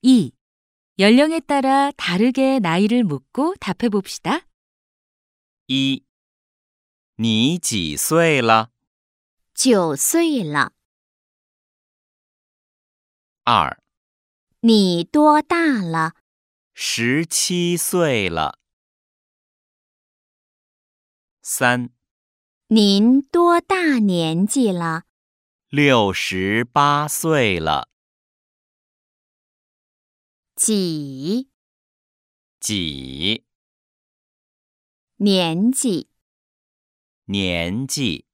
2. 연령에 따라 다르게 나이를 묻고 답해 봅시다. 1. 你几岁了 9岁了。 2. 你多大了 17岁了3. 您多大年纪了 68岁了几几年纪年纪